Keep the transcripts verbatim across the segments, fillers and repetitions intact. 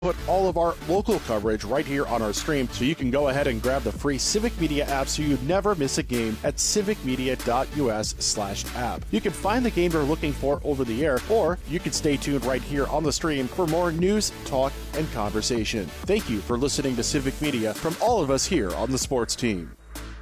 Put all of our local coverage right here on our stream, so you can go ahead and grab the free Civic Media app so you never miss a game at civicmedia.us slash app. You can find the game you're looking for over the air, or you can stay tuned right here on the stream for more news, talk, and conversation. Thank you for listening to Civic Media from all of us here on the sports team.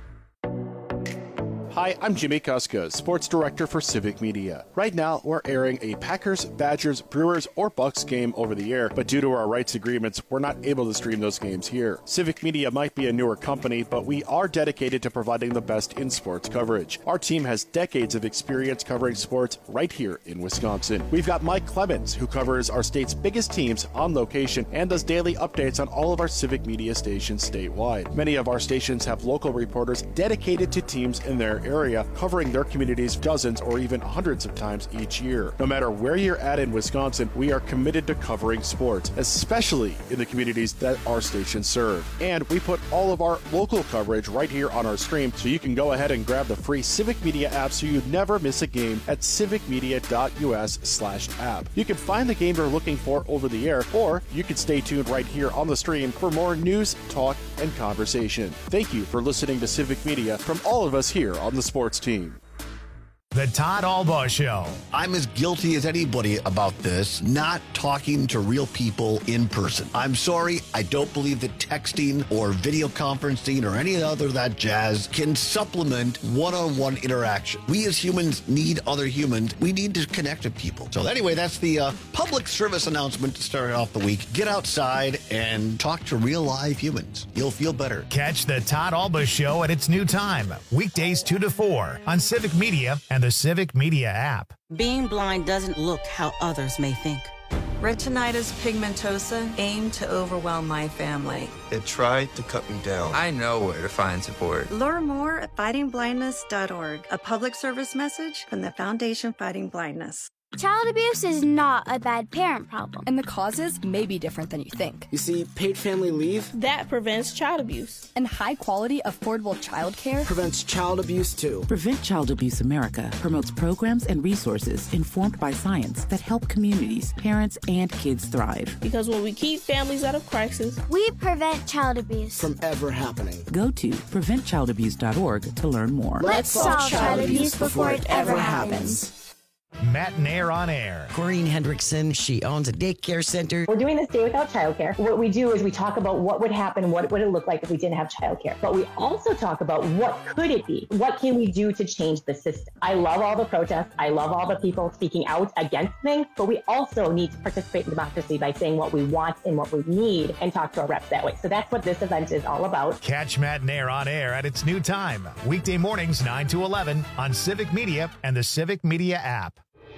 Hi, I'm Jimmy Kuska, Sports Director for Civic Media. Right now, we're airing a Packers, Badgers, Brewers, or Bucks game over the air, but due to our rights agreements, we're not able to stream those games here. Civic Media might be a newer company, but we are dedicated to providing the best in sports coverage. Our team has decades of experience covering sports right here in Wisconsin. We've got Mike Clemens, who covers our state's biggest teams on location and does daily updates on all of our Civic Media stations statewide. Many of our stations have local reporters dedicated to teams in their area, covering their communities dozens or even hundreds of times each year. No matter where you're at in Wisconsin, we are committed to covering sports, especially in the communities that our stations serve. And we put all of our local coverage right here on our stream, so you can go ahead and grab the free Civic Media app so you never miss a game at civicmedia.us slash app. You can find the game you're looking for over the air, or you can stay tuned right here on the stream for more news, talk, and conversation. Thank you for listening to Civic Media from all of us here on the sports team. The Todd Albaugh Show. I'm as guilty as anybody about this, not talking to real people in person. I'm sorry, I don't believe that texting or video conferencing or any other of that jazz can supplement one-on-one interaction. We as humans need other humans. We need to connect with people. So anyway, that's the uh, public service announcement to start off the week. Get outside and talk to real live humans. You'll feel better. Catch the Todd Albaugh Show at its new time, weekdays two to four on Civic Media and the Civic Media app. Being blind doesn't look how others may think. Retinitis pigmentosa aimed to overwhelm my family. It tried to cut me down. I know where to find support. Learn more at fighting blindness dot org, a public service message from the Foundation Fighting Blindness. Child abuse is not a bad parent problem. And the causes may be different than you think. You see, paid family leave, that prevents child abuse. And high-quality, affordable child care prevents child abuse, too. Prevent Child Abuse America promotes programs and resources informed by science that help communities, parents, and kids thrive. Because when we keep families out of crisis, we prevent child abuse from ever happening. Go to prevent child abuse dot org to learn more. Let's solve child abuse before it ever happens. Matt and Air on Air. Corinne Hendrickson, she owns a daycare center. We're doing this Day Without Childcare. What we do is we talk about what would happen, what would it look like if we didn't have childcare. But we also talk about what could it be? What can we do to change the system? I love all the protests. I love all the people speaking out against things. But we also need to participate in democracy by saying what we want and what we need and talk to our reps that way. So that's what this event is all about. Catch Matt and Air on Air at its new time, weekday mornings nine to eleven on Civic Media and the Civic Media app.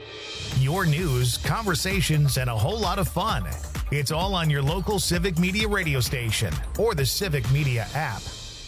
Your news, conversations, and a whole lot of fun. It's all on your local Civic Media radio station or the Civic Media app.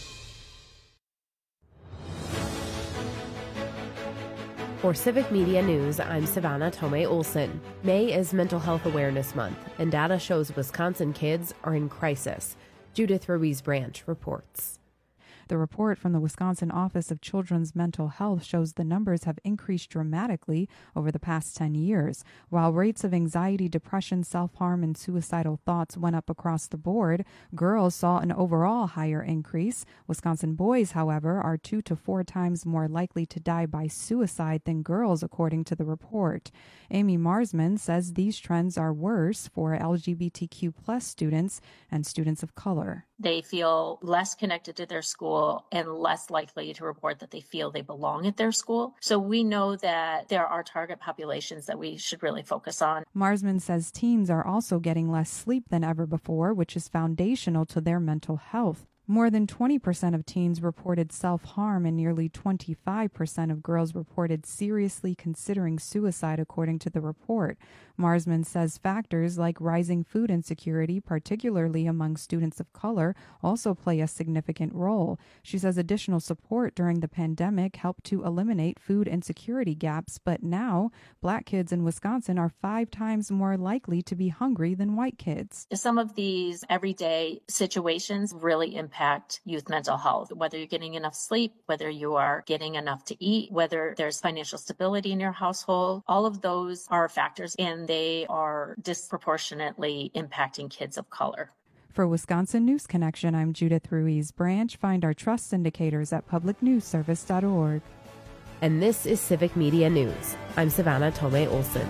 For Civic Media News, I'm Savannah Tomei Olson. May is Mental Health Awareness Month, and data shows Wisconsin kids are in crisis. Judith Ruiz Branch reports. The report from the Wisconsin Office of Children's Mental Health shows the numbers have increased dramatically over the past ten years. While rates of anxiety, depression, self-harm, and suicidal thoughts went up across the board, girls saw an overall higher increase. Wisconsin boys, however, are two to four times more likely to die by suicide than girls, according to the report. Amy Marsman says these trends are worse for L G B T Q plus students and students of color. They feel less connected to their school and less likely to report that they feel they belong at their school. So we know that there are target populations that we should really focus on. Marsman says teens are also getting less sleep than ever before, which is foundational to their mental health. More than twenty percent of teens reported self-harm and nearly twenty-five percent of girls reported seriously considering suicide, according to the report. Marsman says factors like rising food insecurity, particularly among students of color, also play a significant role. She says additional support during the pandemic helped to eliminate food insecurity gaps, but now Black kids in Wisconsin are five times more likely to be hungry than white kids. Some of these everyday situations really impact impact youth mental health, whether you're getting enough sleep, whether you are getting enough to eat, whether there's financial stability in your household. All of those are factors, and they are disproportionately impacting kids of color. For Wisconsin News Connection, I'm Judith Ruiz Branch. Find our trust indicators at public news service dot org. And this is Civic Media News. I'm Savannah Tomei Olson.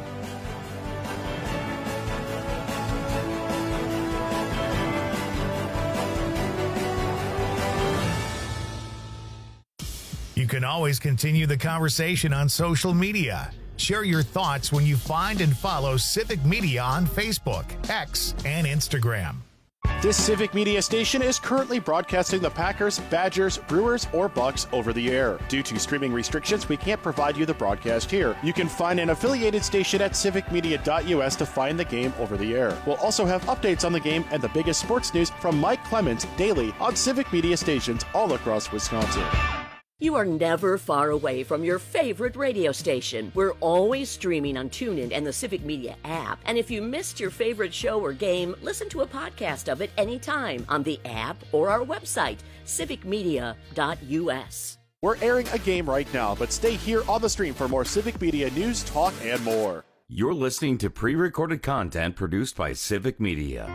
You can always continue the conversation on social media. Share your thoughts when you find and follow Civic Media on Facebook, X, and Instagram. This Civic Media station is currently broadcasting the Packers, Badgers, Brewers, or Bucks over the air. Due to streaming restrictions, we can't provide you the broadcast here. You can find an affiliated station at civic media dot U S to find the game over the air. We'll also have updates on the game and the biggest sports news from Mike Clemens daily on Civic Media stations all across Wisconsin. You are never far away from your favorite radio station. We're always streaming on TuneIn and the Civic Media app. And if you missed your favorite show or game, listen to a podcast of it anytime on the app or our website, civic media dot U S. We're airing a game right now, but stay here on the stream for more Civic Media news, talk, and more. You're listening to pre-recorded content produced by Civic Media.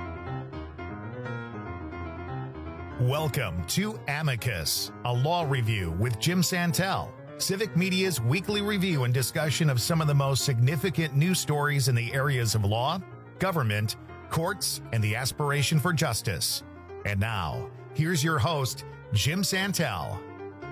Welcome to Amicus, a law review with Jim Santel, Civic Media's weekly review and discussion of some of the most significant news stories in the areas of law, government, courts, and the aspiration for justice. And now, here's your host, Jim Santel.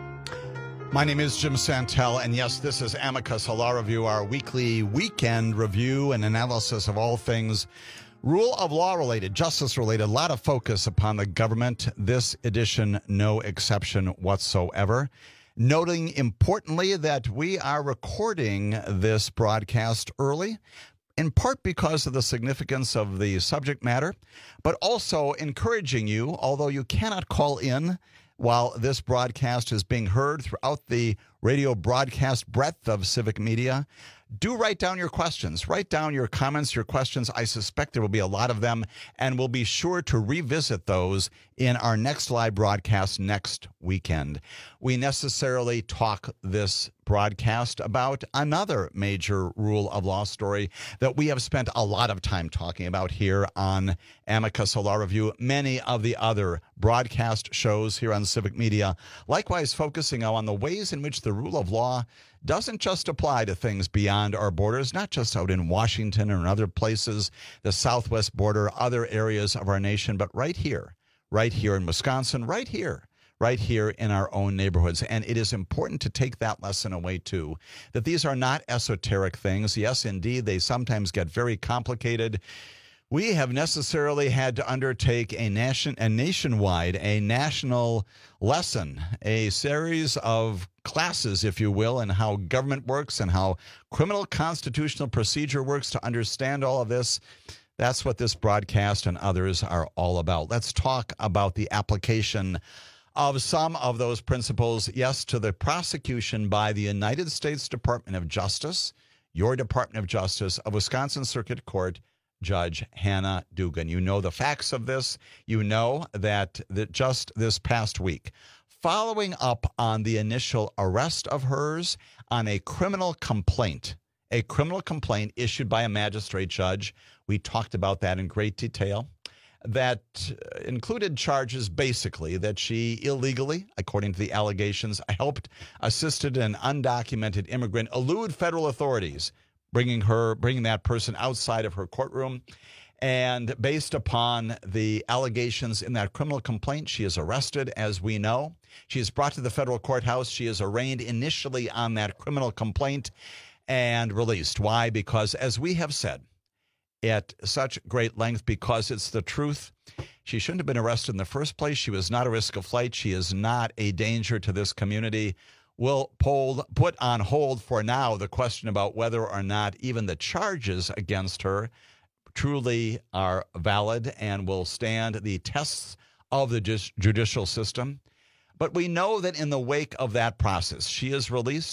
My name is Jim Santel, and yes, this is Amicus, a law review, our weekly weekend review and analysis of all things rule of law related, justice related, a lot of focus upon the government. This edition, no exception whatsoever. Noting importantly that we are recording this broadcast early, in part because of the significance of the subject matter, but also encouraging you, although you cannot call in while this broadcast is being heard throughout the radio broadcast breadth of Civic Media, do write down your questions. Write down your comments, your questions. I suspect there will be a lot of them, and we'll be sure to revisit those in our next live broadcast next weekend. We necessarily talk this broadcast about another major rule of law story that we have spent a lot of time talking about here on Amicus, a law review, many of the other broadcast shows here on Civic Media, likewise focusing on the ways in which the rule of law doesn't just apply to things beyond our borders, not just out in Washington or in other places, the southwest border, other areas of our nation, but right here, right here in Wisconsin, right here, right here in our own neighborhoods. And it is important to take that lesson away, too, that these are not esoteric things. Yes, indeed, they sometimes get very complicated. We have necessarily had to undertake a nation, a nationwide, a national lesson, a series of classes, if you will, in how government works and how criminal constitutional procedure works to understand all of this. That's what this broadcast and others are all about. Let's talk about the application of some of those principles, yes, to the prosecution by the United States Department of Justice, your Department of Justice, of Wisconsin Circuit Court Judge Hannah Dugan. You know the facts of this. You know that, that just this past week, following up on the initial arrest of hers on a criminal complaint, a criminal complaint issued by a magistrate judge, we talked about that in great detail, that included charges basically that she illegally, according to the allegations, helped, assisted an undocumented immigrant elude federal authorities, bringing her, bringing that person outside of her courtroom. And based upon the allegations in that criminal complaint, she is arrested, as we know. She is brought to the federal courthouse. She is arraigned initially on that criminal complaint and released. Why? Because, as we have said at such great length, because it's the truth, she shouldn't have been arrested in the first place. She was not a risk of flight. She is not a danger to this community. We'll poll, put on hold for now the question about whether or not even the charges against her truly are valid and will stand the tests of the judicial system. But we know that in the wake of that process, she is released.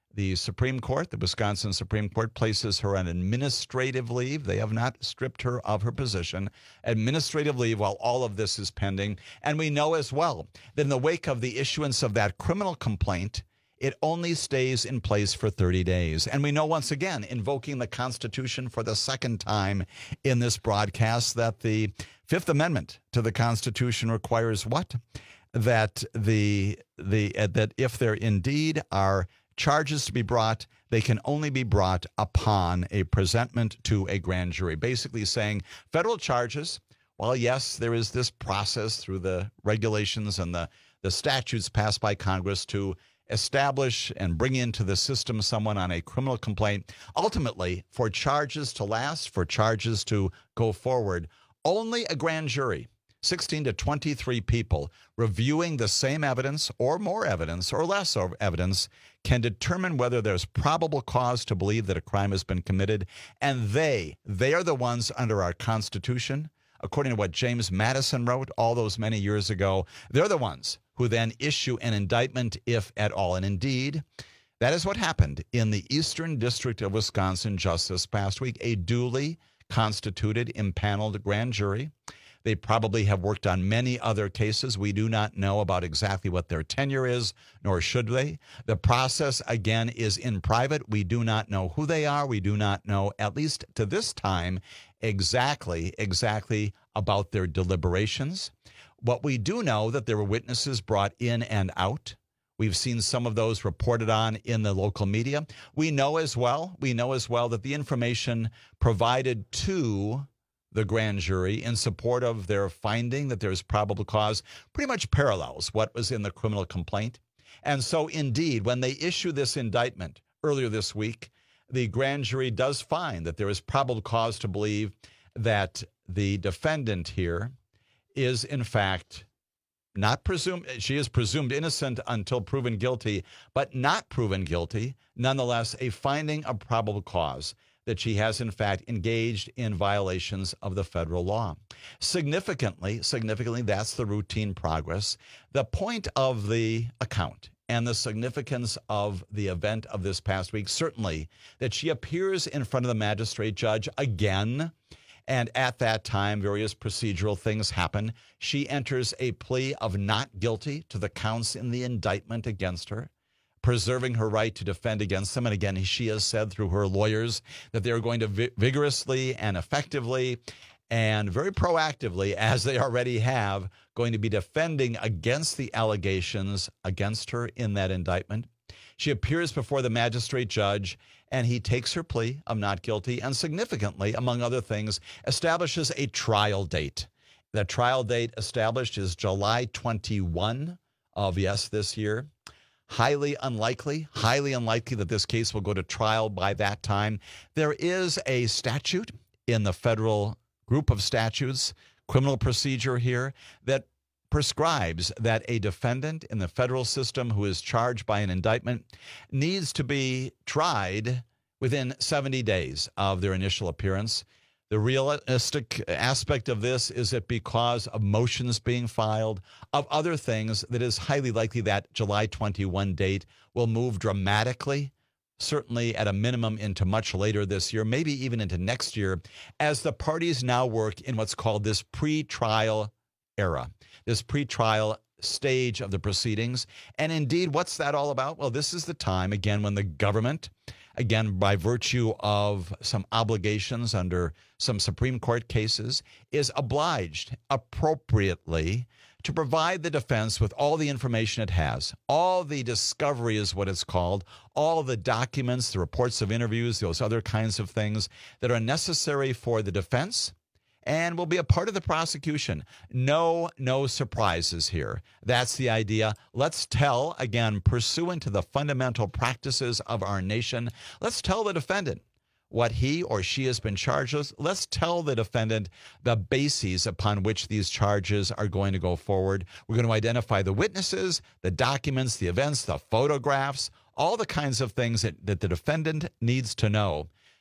The Supreme Court, the Wisconsin Supreme Court, places her on administrative leave. They have not stripped her of her position. Administrative leave while all of this is pending. And we know as well that in the wake of the issuance of that criminal complaint, it only stays in place for thirty days. And we know once again, invoking the Constitution for the second time in this broadcast, that the Fifth Amendment to the Constitution requires what? That the the uh, that if there indeed are charges to be brought, they can only be brought upon a presentment to a grand jury. Basically saying federal charges, while yes, there is this process through the regulations and the, the statutes passed by Congress to establish and bring into the system someone on a criminal complaint, ultimately for charges to last, for charges to go forward, only a grand jury, sixteen to twenty-three people reviewing the same evidence or more evidence or less evidence can determine whether there's probable cause to believe that a crime has been committed. And they, they are the ones under our Constitution, according to what James Madison wrote all those many years ago, they're the ones who then issue an indictment, if at all. And indeed, that is what happened in the Eastern District of Wisconsin just this past week, a duly constituted, impaneled grand jury. They probably have worked on many other cases. We do not know about exactly what their tenure is, nor should they. The process, again, is in private. We do not know who they are. We do not know, at least to this time, exactly, exactly about their deliberations. What we do know that there were witnesses brought in and out. We've seen some of those reported on in the local media. We know as well, we know as well that the information provided to the grand jury in support of their finding that there's probable cause pretty much parallels what was in the criminal complaint. And so indeed, when they issue this indictment earlier this week, the grand jury does find that there is probable cause to believe that the defendant here is in fact not presumed, she is presumed innocent until proven guilty, but not proven guilty, nonetheless a finding of probable cause that she has in fact engaged in violations of the federal law. Significantly, significantly, that's the routine progress. The point of the account and the significance of the event of this past week, certainly that she appears in front of the magistrate judge again, and at that time, various procedural things happen. She enters a plea of not guilty to the counts in the indictment against her, preserving her right to defend against them. And again, she has said through her lawyers that they're going to vi- vigorously and effectively and very proactively, as they already have, going to be defending against the allegations against her in that indictment. She appears before the magistrate judge, and he takes her plea of not guilty and significantly, among other things, establishes a trial date. The trial date established is July twenty-first of, yes, this year. Highly unlikely, highly unlikely that this case will go to trial by that time. There is a statute in the federal group of statutes, criminal procedure here, that prescribes that a defendant in the federal system who is charged by an indictment needs to be tried within seventy days of their initial appearance. The realistic aspect of this is that because of motions being filed, of other things, that is highly likely that July twenty-first date will move dramatically, certainly at a minimum into much later this year, maybe even into next year, as the parties now work in what's called this pre-trial era, this pre-trial stage of the proceedings. And indeed, what's that all about? Well, this is the time, again, when the government, again, by virtue of some obligations under some Supreme Court cases, is obliged appropriately to provide the defense with all the information it has. All the discovery is what it's called, all the documents, the reports of interviews, those other kinds of things that are necessary for the defense and will be a part of the prosecution. No, no surprises here. That's the idea. Let's tell, again, pursuant to the fundamental practices of our nation, let's tell the defendant what he or she has been charged with. Let's tell the defendant the bases upon which these charges are going to go forward. We're going to identify the witnesses, the documents, the events, the photographs, all the kinds of things that, that the defendant needs to know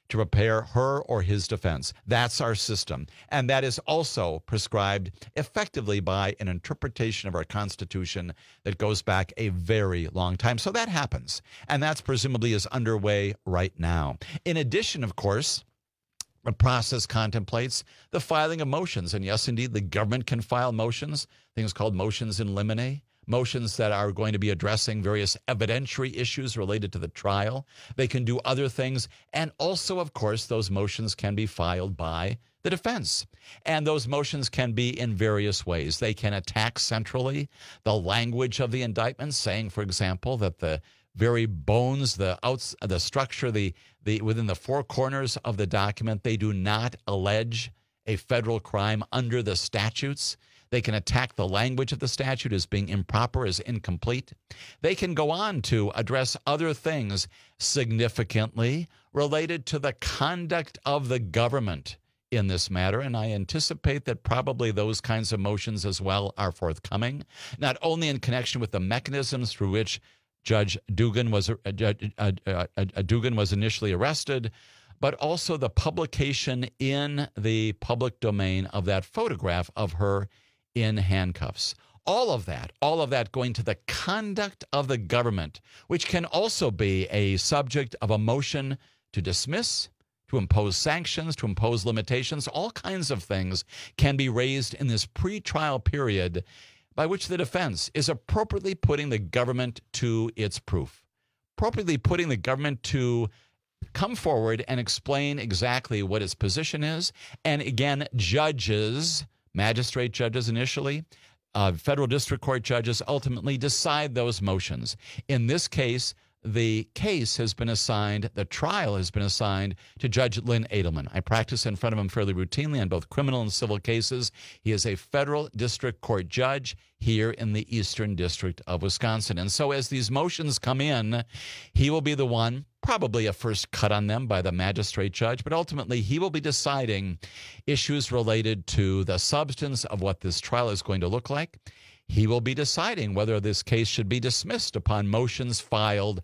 to prepare her or his defense. That's our system. And that is also prescribed effectively by an interpretation of our Constitution that goes back a very long time. So that happens. And that's presumably is underway right now. In addition, of course, the process contemplates the filing of motions. And yes, indeed, the government can file motions, things called motions in limine, motions that are going to be addressing various evidentiary issues related to the trial. They can do other things. And also, of course, those motions can be filed by the defense. And those motions can be in various ways. They can attack centrally the language of the indictment, saying, for example, that the very bones, the outs, the structure, the the within the four corners of the document, they do not allege a federal crime under the statutes. They can attack the language of the statute as being improper, as incomplete. They can go on to address other things significantly related to the conduct of the government in this matter, and I anticipate that probably those kinds of motions as well are forthcoming, not only in connection with the mechanisms through which Judge Dugan was uh, Judge, uh, uh, uh, Dugan was initially arrested, but also the publication in the public domain of that photograph of her in handcuffs. All of that, all of that going to the conduct of the government, which can also be a subject of a motion to dismiss, to impose sanctions, to impose limitations. All kinds of things can be raised in this pretrial period by which the defense is appropriately putting the government to its proof, appropriately putting the government to come forward and explain exactly what its position is. And again, judges, magistrate judges initially, uh, federal district court judges ultimately decide those motions. In this case, the case has been assigned, the trial has been assigned to Judge Lynn Edelman. I practice in front of him fairly routinely on both criminal and civil cases. He is a federal district court judge here in the Eastern District of Wisconsin. And so as these motions come in, he will be the one, probably a first cut on them by the magistrate judge, but ultimately he will be deciding issues related to the substance of what this trial is going to look like. He will be deciding whether this case should be dismissed upon motions filed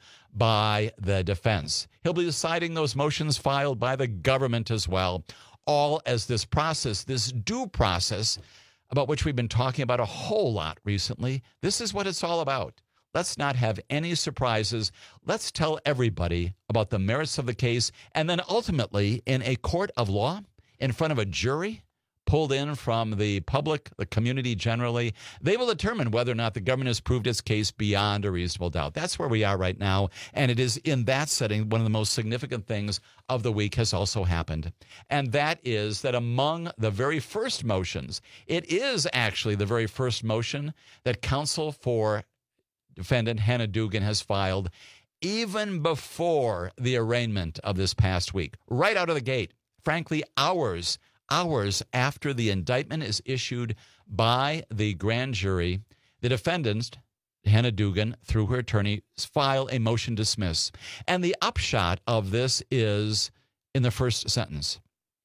by the defense. He'll be deciding those motions filed by the government as well, all as this process, this due process, about which we've been talking about a whole lot recently. This is what it's all about. Let's not have any surprises. Let's tell everybody about the merits of the case, and then ultimately, in a court of law, in front of a jury, pulled in from the public, the community generally, they will determine whether or not the government has proved its case beyond a reasonable doubt. That's where we are right now, and it is in that setting one of the most significant things of the week has also happened, and that is that among the very first motions, it is actually the very first motion that counsel for defendant Hannah Dugan has filed even before the arraignment of this past week, right out of the gate, frankly, hours Hours after the indictment is issued by the grand jury, the defendant, Hannah Dugan, through her attorney, file a motion to dismiss. And the upshot of this is in the first sentence.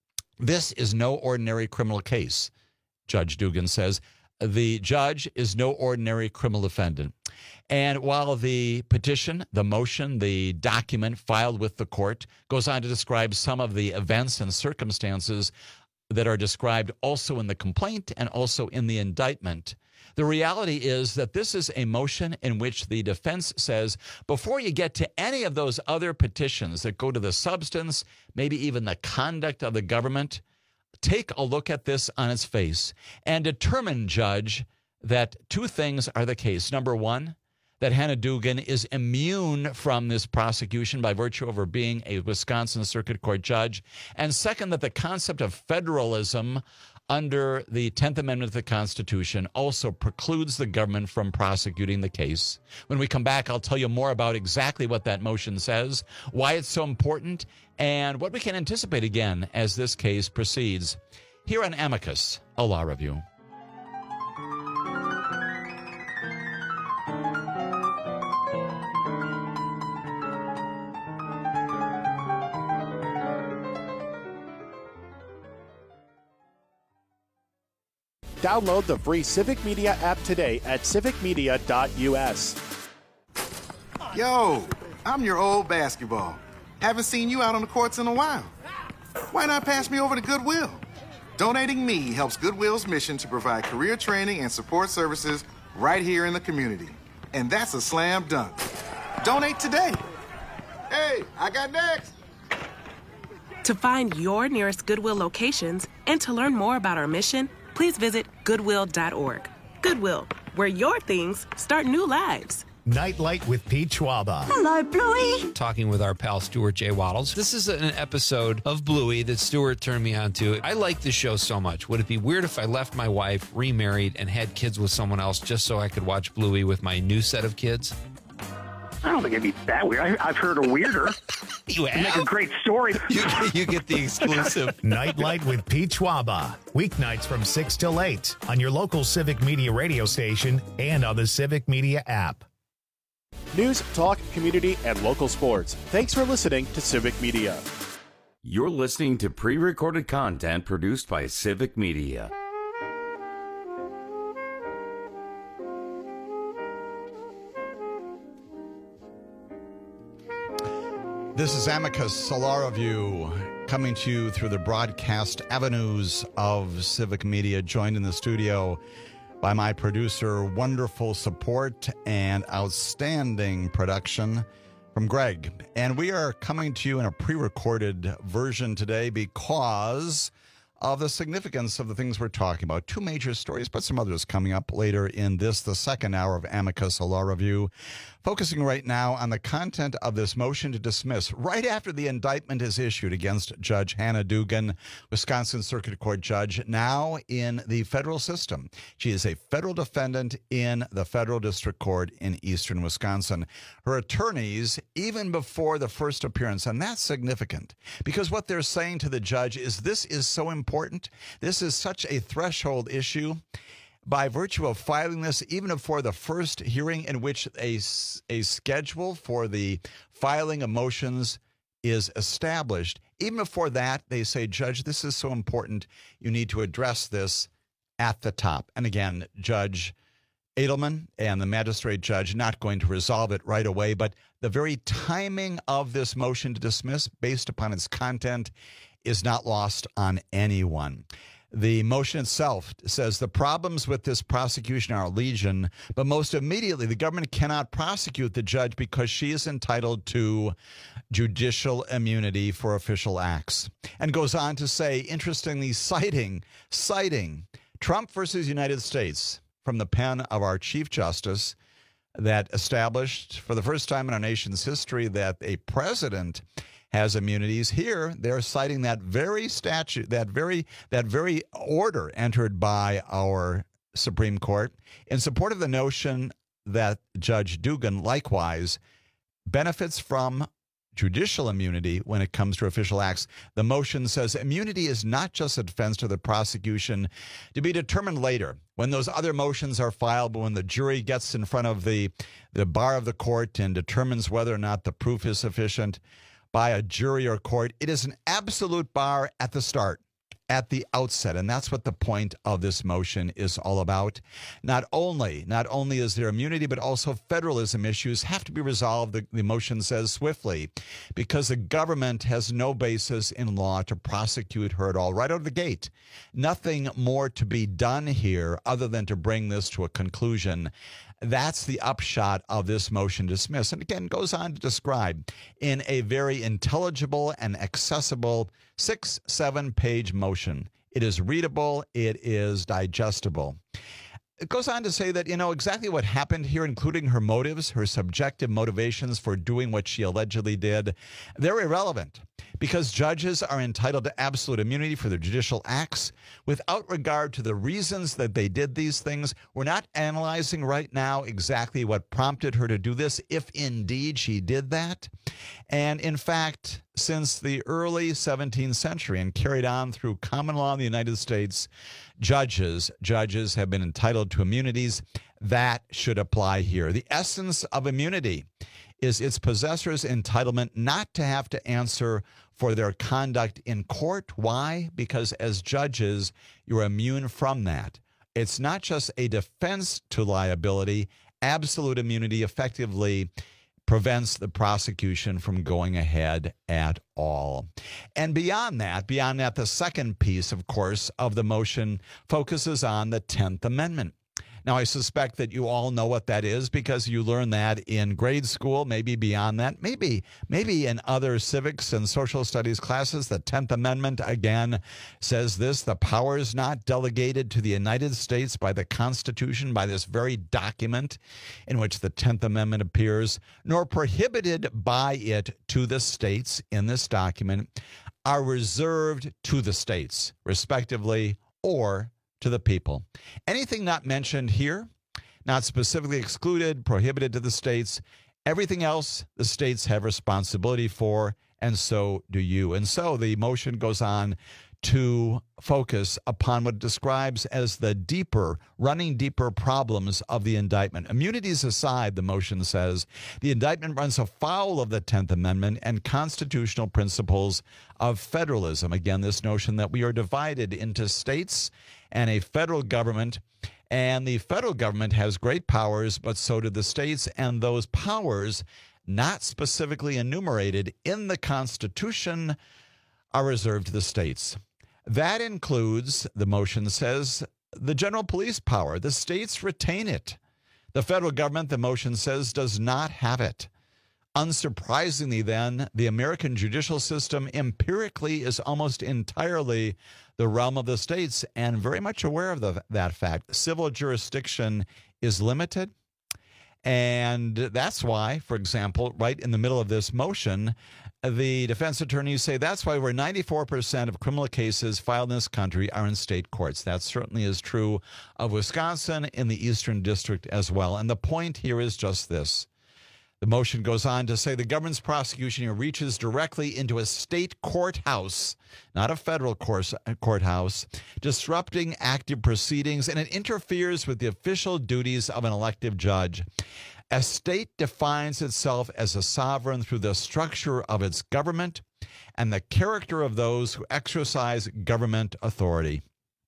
This is no ordinary criminal case, Judge Dugan says. The judge is no ordinary criminal defendant. And while the petition, the motion, the document filed with the court goes on to describe some of the events and circumstances that are described also in the complaint and also in the indictment, the reality is that this is a motion in which the defense says, before you get to any of those other petitions that go to the substance, maybe even the conduct of the government, take a look at this on its face and determine, Judge, that two things are the case. Number one, that Hannah Dugan is immune from this prosecution by virtue of her being a Wisconsin Circuit Court judge. And second, that the concept of federalism under the tenth Amendment of the Constitution also precludes the government from prosecuting the case. When we come back, I'll tell you more about exactly what that motion says, why it's so important, and what we can anticipate again as this case proceeds. Here on Amicus, a law review. Download the free Civic Media app today at civic media dot u s. Yo, I'm your old basketball. Haven't seen you out on the courts in a while. Why not pass me over to Goodwill? Donating me helps Goodwill's mission to provide career training and support services right here in the community. And that's a slam dunk. Donate today. Hey, I got next. To find your nearest Goodwill locations and to learn more about our mission, please visit goodwill dot org. Goodwill, where your things start new lives. Nightlight with Pete Schwaba. Hello, Bluey. Talking with our pal Stuart J. Waddles. This is an episode of Bluey that Stuart turned me on to. I like this show so much. Would it be weird if I left my wife, remarried, and had kids with someone else just so I could watch Bluey with my new set of kids? I don't think it'd be that weird. I, I've heard a weirder. You have? Make a great story. You, you get the exclusive. Nightlight with Pete Schwaba. Weeknights from six till eight on your local Civic Media radio station and on the Civic Media app. News, talk, community, and local sports. Thanks for listening to Civic Media. You're listening to pre-recorded content produced by Civic Media. This is Amicus Solar View coming to you through the broadcast avenues of Civic Media, joined in the studio by my producer. Wonderful support and outstanding production from Greg. And we are coming to you in a pre-recorded version today because of the significance of the things we're talking about. Two major stories, but some others coming up later in this, the second hour of Amicus Law Review, focusing right now on the content of this motion to dismiss right after the indictment is issued against Judge Hannah Dugan, Wisconsin Circuit Court judge, now in the federal system. She is a federal defendant in the federal district court in eastern Wisconsin. Her attorneys, even before the first appearance, and that's significant because what they're saying to the judge is this is so important. This is such a threshold issue. By virtue of filing this, even before the first hearing in which a, a schedule for the filing of motions is established, even before that, they say, Judge, this is so important. You need to address this at the top. And again, Judge Edelman and the magistrate judge not going to resolve it right away, but the very timing of this motion to dismiss based upon its content is not lost on anyone. The motion itself says the problems with this prosecution are legion, but most immediately the government cannot prosecute the judge because she is entitled to judicial immunity for official acts. And goes on to say, interestingly, citing, citing Trump versus United States from the pen of our Chief Justice that established for the first time in our nation's history that a president has immunities. Here, they're citing that very statute, that very that very order entered by our Supreme Court in support of the notion that Judge Dugan likewise benefits from judicial immunity when it comes to official acts. The motion says immunity is not just a defense to the prosecution to be determined later when those other motions are filed, but when the jury gets in front of the, the bar of the court and determines whether or not the proof is sufficient by a jury or court. It is an absolute bar at the start, at the outset, and that's what the point of this motion is all about. Not only, not only is there immunity, but also federalism issues have to be resolved, the, the motion says, swiftly, because the government has no basis in law to prosecute her at all. Right out of the gate, nothing more to be done here other than to bring this to a conclusion. That's the upshot of this motion to dismiss. And again, goes on to describe in a very intelligible and accessible six, seven page motion. It is readable. It is digestible. It goes on to say that, you know, exactly what happened here, including her motives, her subjective motivations for doing what she allegedly did, they're irrelevant because judges are entitled to absolute immunity for their judicial acts without regard to the reasons that they did these things. We're not analyzing right now exactly what prompted her to do this, if indeed she did that. And in fact, since the early seventeenth century and carried on through common law in the United States, judges, judges have been entitled to immunities. That should apply here. The essence of immunity is its possessor's entitlement not to have to answer for their conduct in court. Why? Because as judges, you're immune from that. It's not just a defense to liability. Absolute immunity effectively prevents the prosecution from going ahead at all. And beyond that, beyond that, the second piece, of course, of the motion focuses on the tenth Amendment. Now, I suspect that you all know what that is because you learned that in grade school, maybe beyond that, maybe maybe in other civics and social studies classes. The tenth Amendment, again, says this: the powers not delegated to the United States by the Constitution, by this very document in which the tenth Amendment appears, nor prohibited by it to the states in this document, are reserved to the states, respectively, or to the people. Anything not mentioned here, not specifically excluded, prohibited to the states, everything else the states have responsibility for, and so do you. And so the motion goes on to focus upon what it describes as the deeper, running deeper problems of the indictment. Immunities aside, the motion says, the indictment runs afoul of the tenth Amendment and constitutional principles of federalism. Again, this notion that we are divided into states and a federal government, and the federal government has great powers, but so do the states, and those powers, not specifically enumerated in the Constitution, are reserved to the states. That includes, the motion says, the general police power. The states retain it. The federal government, the motion says, does not have it. Unsurprisingly, then, the American judicial system empirically is almost entirely the realm of the states, and very much aware of the, that fact. Civil jurisdiction is limited, and that's why, for example, right in the middle of this motion, the defense attorneys say that's why over ninety-four percent of criminal cases filed in this country are in state courts. That certainly is true of Wisconsin, in the Eastern District as well. And the point here is just this. The motion goes on to say the government's prosecution here reaches directly into a state courthouse, not a federal course, courthouse, disrupting active proceedings, and it interferes with the official duties of an elective judge. A state defines itself as a sovereign through the structure of its government and the character of those who exercise government authority.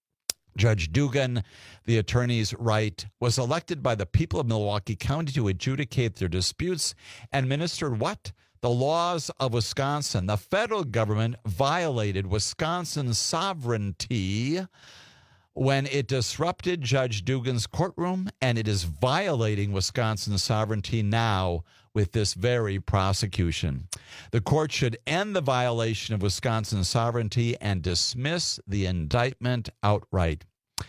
Judge Dugan, the attorneys write, was elected by the people of Milwaukee County to adjudicate their disputes and administer what? The laws of Wisconsin. The federal government violated Wisconsin's sovereignty when it disrupted Judge Dugan's courtroom, and it is violating Wisconsin's sovereignty now with this very prosecution. The court should end the violation of Wisconsin's sovereignty and dismiss the indictment outright.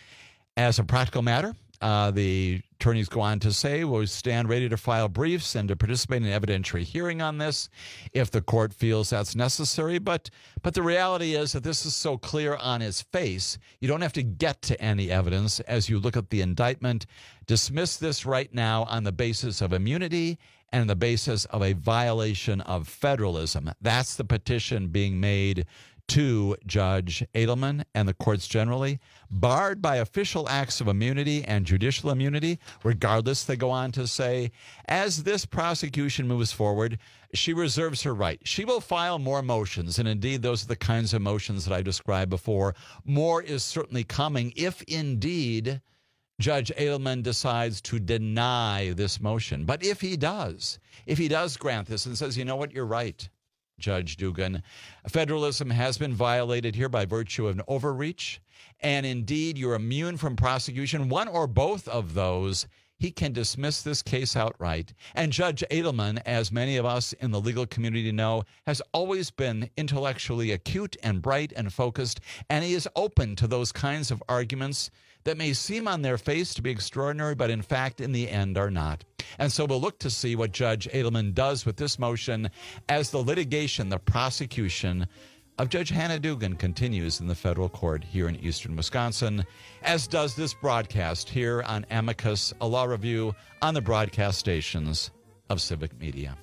As a practical matter, uh, the attorneys go on to say, we'll stand ready to file briefs and to participate in an evidentiary hearing on this if the court feels that's necessary. But, but the reality is that this is so clear on its face, you don't have to get to any evidence as you look at the indictment. Dismiss this right now on the basis of immunity and on the basis of a violation of federalism. That's the petition being made to Judge Edelman and the courts generally, barred by official acts of immunity and judicial immunity. Regardless, they go on to say, as this prosecution moves forward, she reserves her right. She will file more motions, and indeed, those are the kinds of motions that I described before. More is certainly coming if indeed Judge Edelman decides to deny this motion. But if he does, if he does grant this and says, you know what, you're right, Judge Dugan, federalism has been violated here by virtue of an overreach, and indeed you're immune from prosecution, one or both of those, he can dismiss this case outright. And Judge Edelman, as many of us in the legal community know, has always been intellectually acute and bright and focused, and he is open to those kinds of arguments that may seem on their face to be extraordinary, but in fact, in the end, are not. And so we'll look to see what Judge Edelman does with this motion as the litigation, the prosecution of Judge Hannah Dugan continues in the federal court here in eastern Wisconsin, as does this broadcast here on Amicus, a law review on the broadcast stations of Civic Media.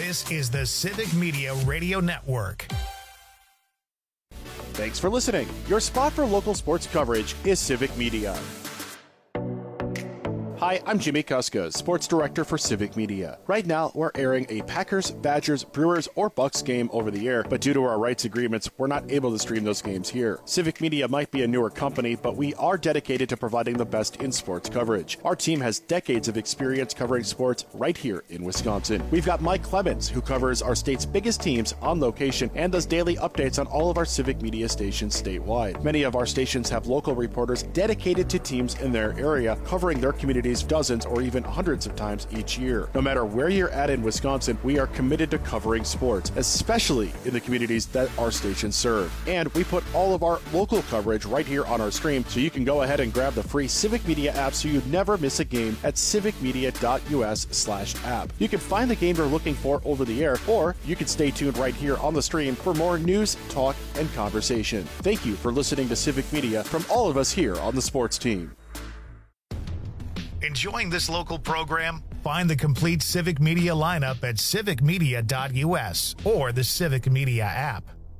This is the Civic Media Radio Network. Thanks for listening. Your spot for local sports coverage is Civic Media. Hi, I'm Jimmy Kuska, Sports Director for Civic Media. Right now, we're airing a Packers, Badgers, Brewers, or Bucks game over the air, but due to our rights agreements, we're not able to stream those games here. Civic Media might be a newer company, but we are dedicated to providing the best in sports coverage. Our team has decades of experience covering sports right here in Wisconsin. We've got Mike Clemens, who covers our state's biggest teams on location and does daily updates on all of our Civic Media stations statewide. Many of our stations have local reporters dedicated to teams in their area, covering their communities dozens or even hundreds of times each year. No matter where you're at in Wisconsin, we are committed to covering sports, especially in the communities that our stations serve. And we put all of our local coverage right here on our stream, so you can go ahead and grab the free Civic Media app so you never miss a game at civicmedia.us slash app. You can find the game you're looking for over the air, or you can stay tuned right here on the stream for more news, talk, and conversation. Thank you for listening to Civic Media from all of us here on the sports team. Enjoying this local program? Find the complete Civic Media lineup at civic media dot u s or the Civic Media app.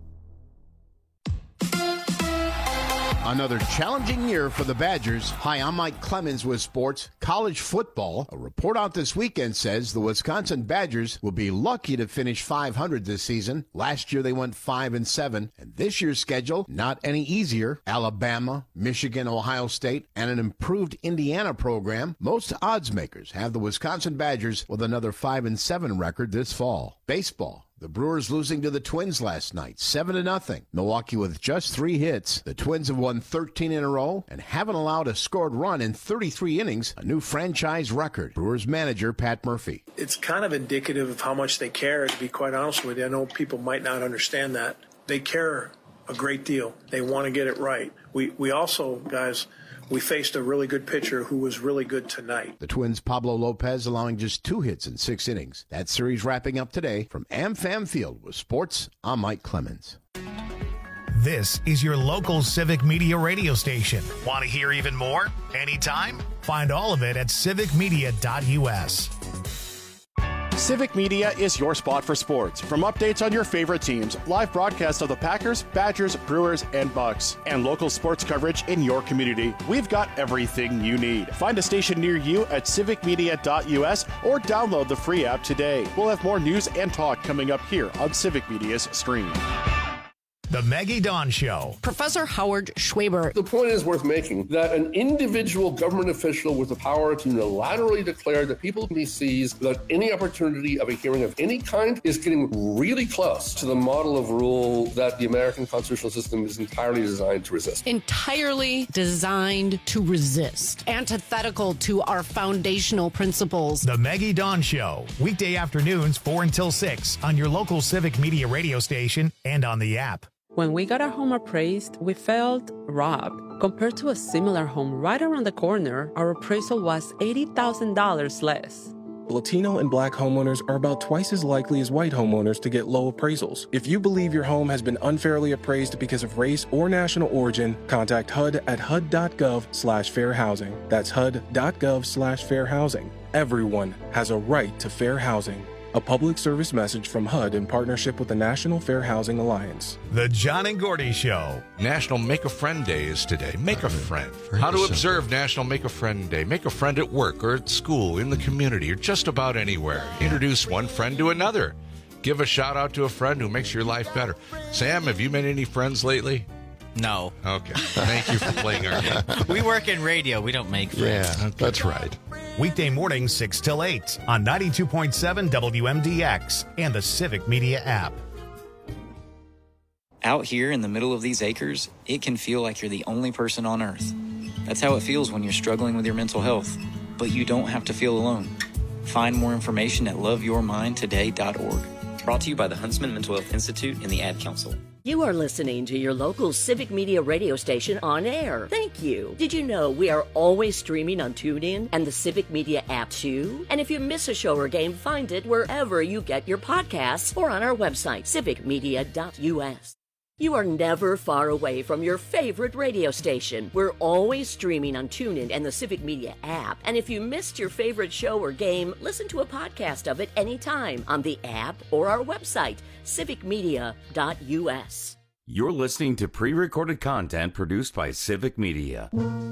Another challenging year for the Badgers. Hi, I'm Mike Clemens with Sports College Football. A report out this weekend says the Wisconsin Badgers will be lucky to finish five hundred this season. Last year they went five and seven, and this year's schedule not any easier. Alabama, Michigan, Ohio State, and an improved Indiana program. Most odds makers have the Wisconsin Badgers with another five and seven record this fall. Baseball. The Brewers losing to the Twins last night, seven to nothing. Milwaukee with just three hits. The Twins have won thirteen in a row and haven't allowed a scored run in thirty-three innings, a new franchise record. Brewers manager Pat Murphy. It's kind of indicative of how much they care, to be quite honest with you. I know people might not understand that. They care a great deal. They want to get it right. We, we also, guys... We faced a really good pitcher who was really good tonight. The Twins' Pablo Lopez allowing just two hits in six innings. That series wrapping up today. From AmFam Field with Sports, I'm Mike Clemens. This is your local Civic Media radio station. Want to hear even more? Anytime? Find all of it at civic media dot u s. Civic Media is your spot for sports. From updates on your favorite teams, live broadcasts of the Packers, Badgers, Brewers, and Bucks, and local sports coverage in your community, we've got everything you need. Find a station near you at civic media dot u s or download the free app today. We'll have more news and talk coming up here on Civic Media's stream. The Maggie Dawn Show. Professor Howard Schwaber. The point is worth making that an individual government official with the power to unilaterally declare that people can be seized without any opportunity of a hearing of any kind is getting really close to the model of rule that the American constitutional system is entirely designed to resist. Entirely designed to resist. Antithetical to our foundational principles. The Maggie Dawn Show. Weekday afternoons, four until six on your local Civic Media radio station and on the app. When we got our home appraised, we felt robbed. Compared to a similar home right around the corner, our appraisal was eighty thousand dollars less. Latino and Black homeowners are about twice as likely as white homeowners to get low appraisals. If you believe your home has been unfairly appraised because of race or national origin, contact H U D at H U D dot gov slash fair housing. That's H U D dot gov slash fair housing. Everyone has a right to fair housing. A public service message from H U D in partnership with the National Fair Housing Alliance. The John and Gordy Show. National Make a Friend Day is today. Make a friend. How to observe National Make a Friend Day. Make a friend at work or at school, in the community, or just about anywhere. Introduce one friend to another. Give a shout out to a friend who makes your life better. Sam, have you made any friends lately? No. Okay. Thank you for playing our game. We work in radio. We don't make friends. Yeah, that's right. Weekday mornings, six till eight on ninety-two point seven W M D X and the Civic Media app. Out here in the middle of these acres, it can feel like you're the only person on earth. That's how it feels when you're struggling with your mental health. But you don't have to feel alone. Find more information at love your mind today dot org. Brought to you by the Huntsman Mental Health Institute and the Ad Council. You are listening to your local Civic Media radio station on air. Thank you. Did you know we are always streaming on TuneIn and the Civic Media app too? And if you miss a show or game, find it wherever you get your podcasts or on our website, civic media dot u s. You are never far away from your favorite radio station. We're always streaming on TuneIn and the Civic Media app. And if you missed your favorite show or game, listen to a podcast of it anytime on the app or our website, civic media dot u s. You're listening to pre-recorded content produced by Civic Media.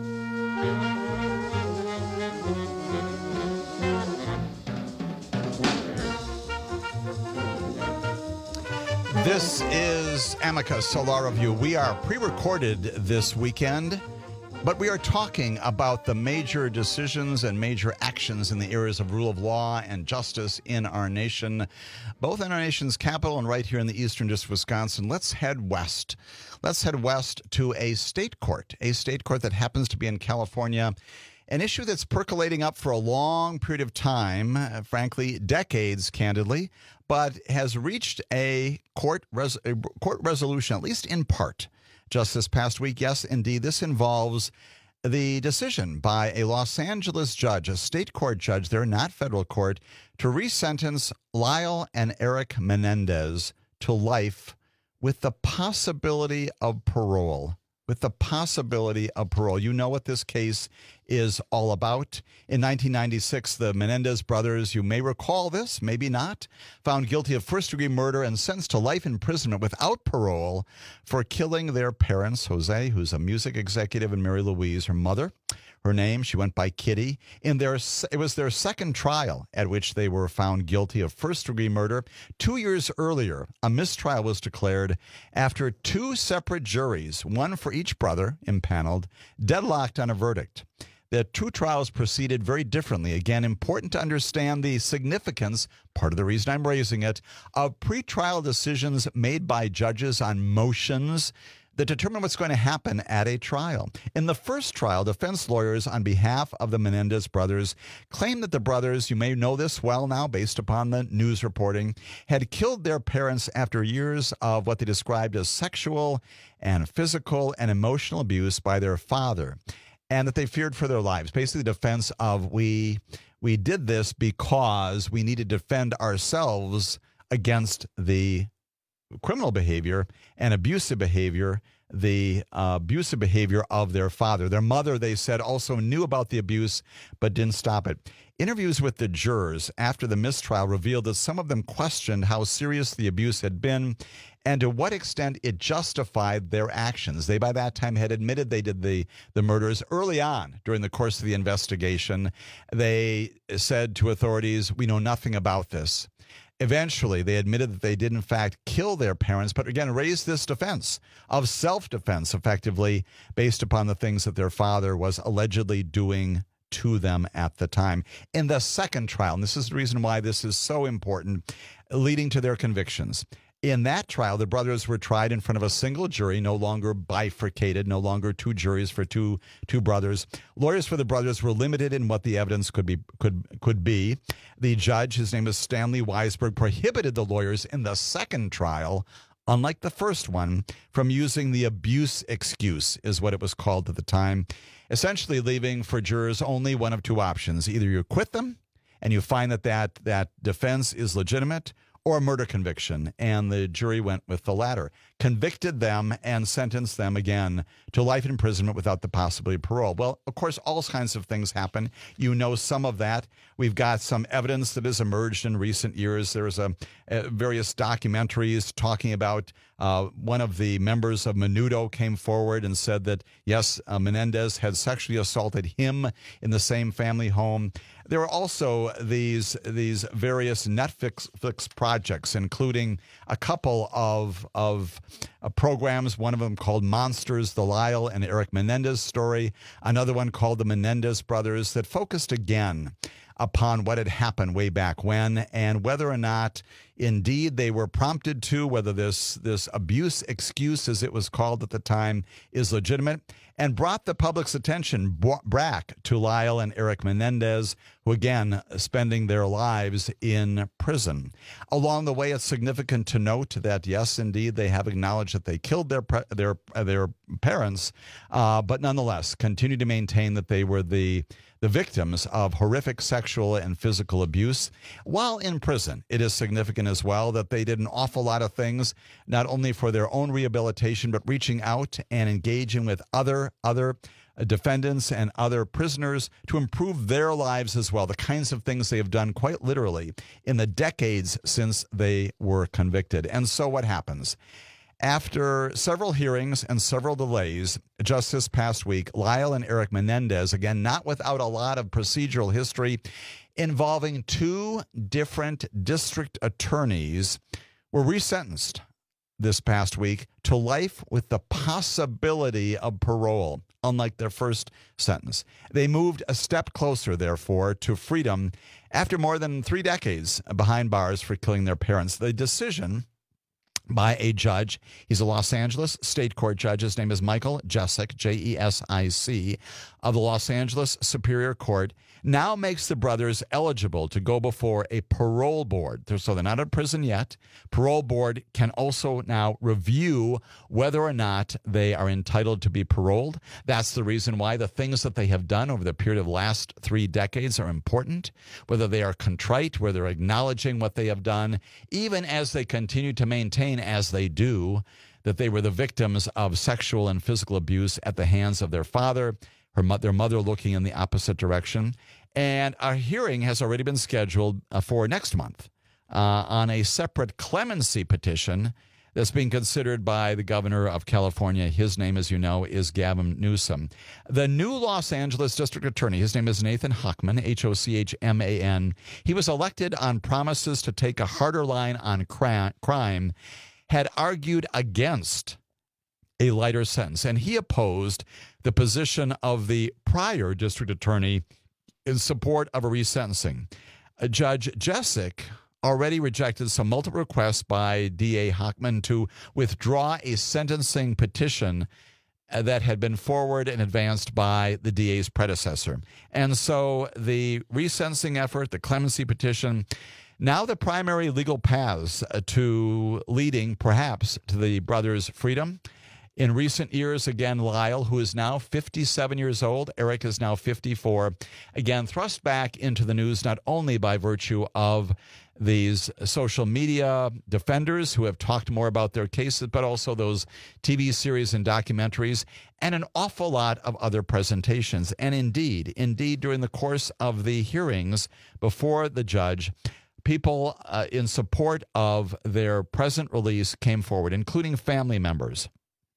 This is Amicus Solar Review. We are pre-recorded this weekend, but we are talking about the major decisions and major actions in the areas of rule of law and justice in our nation, both in our nation's capital and right here in the Eastern District of Wisconsin. Let's head west. Let's head west to a state court, a state court that happens to be in California. An issue that's percolating up for a long period of time, uh, frankly, decades, candidly, but has reached a court, res- a court resolution, at least in part, just this past week. Yes, indeed, this involves the decision by a Los Angeles judge, a state court judge there, not federal court, to resentence Lyle and Eric Menendez to life with the possibility of parole. With the possibility of parole. You know what this case is all about. In nineteen ninety-six, the Menendez brothers, you may recall this, maybe not, found guilty of first-degree murder and sentenced to life imprisonment without parole for killing their parents, Jose, who's a music executive, and Mary Louise, her mother. Her name, she went by Kitty. In their, it was their second trial at which they were found guilty of first-degree murder. Two years earlier, a mistrial was declared after two separate juries, one for each brother, impaneled, deadlocked on a verdict. The two trials proceeded very differently. Again, important to understand the significance, part of the reason I'm raising it, of pretrial decisions made by judges on motions that determine what's going to happen at a trial. In the first trial, defense lawyers on behalf of the Menendez brothers claimed that the brothers, you may know this well now based upon the news reporting, had killed their parents after years of what they described as sexual and physical and emotional abuse by their father, and that they feared for their lives. Basically, the defense of we we did this because we need to defend ourselves against the criminal behavior and abusive behavior, the uh, abusive behavior of their father. Their mother, they said, also knew about the abuse but didn't stop it. Interviews with the jurors after the mistrial revealed that some of them questioned how serious the abuse had been and to what extent it justified their actions. They, by that time, had admitted they did the, the murders early on during the course of the investigation. They said to authorities, "We know nothing about this." Eventually, they admitted that they did, in fact, kill their parents, but again, raised this defense of self-defense, effectively, based upon the things that their father was allegedly doing to them at the time. In the second trial, and this is the reason why this is so important, leading to their convictions. In that trial, the brothers were tried in front of a single jury, no longer bifurcated, no longer two juries for two two brothers. Lawyers for the brothers were limited in what the evidence could be could could be. The judge, his name is Stanley Weisberg, prohibited the lawyers in the second trial, unlike the first one, from using the abuse excuse, is what it was called at the time, essentially leaving for jurors only one of two options. Either you acquit them and you find that that, that defense is legitimate, or a murder conviction, and the jury went with the latter, convicted them and sentenced them again to life imprisonment without the possibility of parole. Well, of course, all kinds of things happen. You know some of that. We've got some evidence that has emerged in recent years. There's a, a various documentaries talking about uh, one of the members of Menudo came forward and said that, yes, uh, Menendez had sexually assaulted him in the same family home. There are also these these various Netflix projects, including a couple of of uh, programs. One of them called Monsters, the Lyle and Eric Menendez story. Another one called The Menendez Brothers, that focused again upon what had happened way back when and whether or not indeed they were prompted to, whether this this abuse excuse, as it was called at the time, is legitimate, and brought the public's attention back to Lyle and Eric Menendez, who again spending their lives in prison. Along the way, it's significant to note that, yes, indeed, they have acknowledged that they killed their pre- their uh, their parents, uh, but nonetheless continue to maintain that they were the the victims of horrific sexual and physical abuse while in prison. It is significant as well that they did an awful lot of things, not only for their own rehabilitation, but reaching out and engaging with other other defendants and other prisoners to improve their lives as well, the kinds of things they have done quite literally in the decades since they were convicted. And so what happens? After several hearings and several delays, just this past week, Lyle and Eric Menendez, again, not without a lot of procedural history, involving two different district attorneys, were resentenced this past week to life with the possibility of parole, unlike their first sentence. They moved a step closer, therefore, to freedom after more than three decades behind bars for killing their parents. The decision by a judge, he's a Los Angeles state court judge, his name is Michael Jesic, J E S I C, of the Los Angeles Superior Court, now makes the brothers eligible to go before a parole board. So they're not in prison yet. Parole board can also now review whether or not they are entitled to be paroled. That's the reason why the things that they have done over the period of the last three decades are important, whether they are contrite, whether they're acknowledging what they have done, even as they continue to maintain, as they do, that they were the victims of sexual and physical abuse at the hands of their father, her mo- their mother looking in the opposite direction. And our hearing has already been scheduled uh, for next month uh, on a separate clemency petition that's being considered by the governor of California. His name, as you know, is Gavin Newsom. The new Los Angeles district attorney, his name is Nathan Hochman, H O C H M A N. He was elected on promises to take a harder line on cra- crime, had argued against a lighter sentence, and he opposed the position of the prior district attorney in support of a resentencing. Uh, Judge Jesic already rejected some multiple requests by D A Hochman to withdraw a sentencing petition uh, that had been forward and advanced by the D A's predecessor. And so the resentencing effort, the clemency petition, now the primary legal paths uh, to leading perhaps to the brothers' freedom. In recent years, again, Lyle, who is now fifty-seven years old, Eric is now fifty-four, again, thrust back into the news not only by virtue of these social media defenders who have talked more about their cases, but also those T V series and documentaries and an awful lot of other presentations. And indeed, indeed, during the course of the hearings before the judge, people uh, in support of their present release came forward, including family members.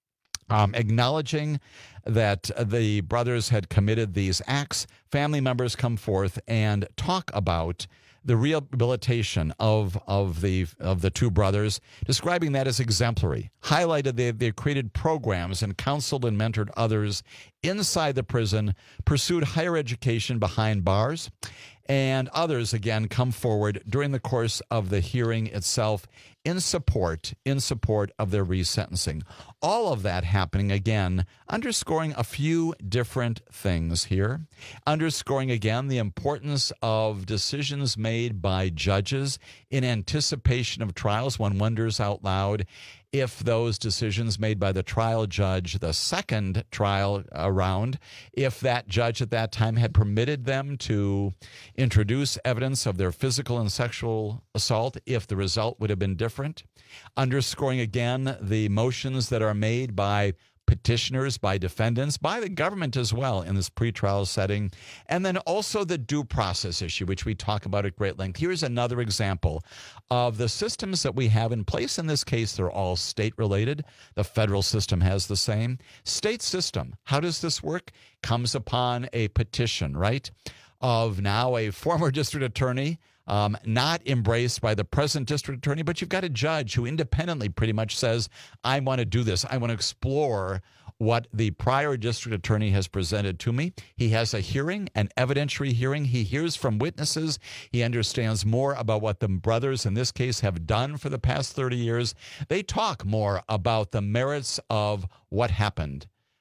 Um, acknowledging that the brothers had committed these acts, family members come forth and talk about the rehabilitation of of the of the two brothers, describing that as exemplary. Highlighted they they created programs and counseled and mentored others inside the prison, pursued higher education behind bars, and others again come forward during the course of the hearing itself in support in support of their resentencing. All of that happening again, underscoring a few different things here, underscoring again the importance of decisions made by judges in anticipation of trials. One wonders out loud if those decisions made by the trial judge, the second trial around, if that judge at that time had permitted them to introduce evidence of their physical and sexual assault, if the result would have been different. Underscoring again the motions that are made by petitioners, by defendants, by the government as well in this pretrial setting, and then also the due process issue, which we talk about at great length. Here's another example of the systems that we have in place. In this case, they're all state-related. The federal system has the same. State system, how does this work? Comes upon a petition, right, of now a former district attorney, Um, not embraced by the present district attorney, but you've got a judge who independently pretty much says, I want to do this. I want to explore what the prior district attorney has presented to me. He has a hearing, an evidentiary hearing. He hears from witnesses. He understands more about what the brothers in this case have done for the past thirty years. They talk more about the merits of what happened,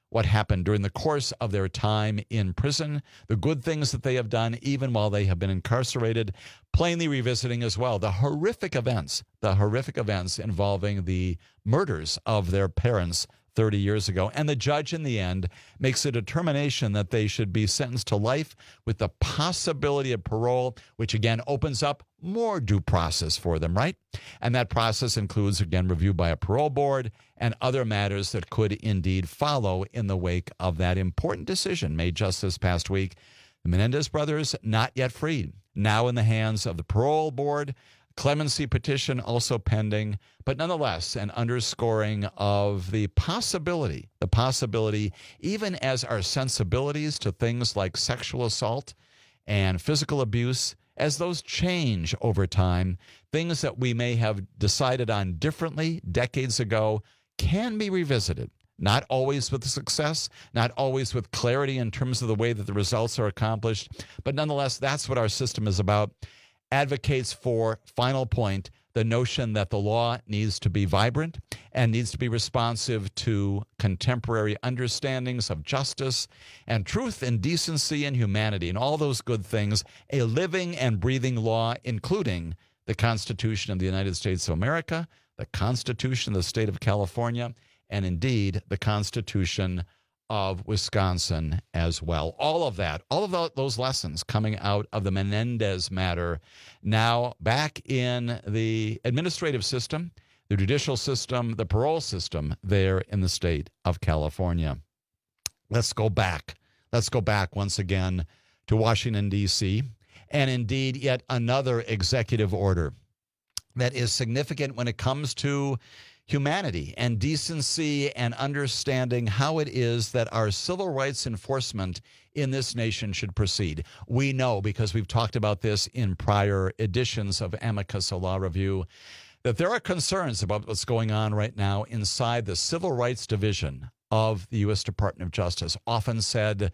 what happened during the course of their time in prison, the good things that they have done even while they have been incarcerated, plainly revisiting as well the horrific events, the horrific events involving the murders of their parents thirty years ago. And the judge in the end makes a determination that they should be sentenced to life with the possibility of parole, which again opens up more due process for them, right? And that process includes, again, review by a parole board and other matters that could indeed follow in the wake of that important decision made just this past week. The Menendez brothers, not yet freed, now in the hands of the parole board. Clemency petition also pending, but nonetheless, an underscoring of the possibility, the possibility, even as our sensibilities to things like sexual assault and physical abuse, as those change over time, things that we may have decided on differently decades ago can be revisited. Not always with success, not always with clarity in terms of the way that the results are accomplished, but nonetheless, that's what our system is about. Advocates for, final point, the notion that the law needs to be vibrant and needs to be responsive to contemporary understandings of justice and truth and decency and humanity and all those good things, a living and breathing law, including the Constitution of the United States of America, the Constitution of the State of California, and indeed the Constitution of Wisconsin as well. All of that, all of those lessons coming out of the Menendez matter, now back in the administrative system, the judicial system, the parole system there in the state of California. Let's go back. Let's go back once again to Washington, D C, and indeed yet another executive order that is significant when it comes to humanity and decency and understanding how it is that our civil rights enforcement in this nation should proceed. We know, because we've talked about this in prior editions of Amicus Law Review, that there are concerns about what's going on right now inside the Civil Rights Division of the U S Department of Justice, often said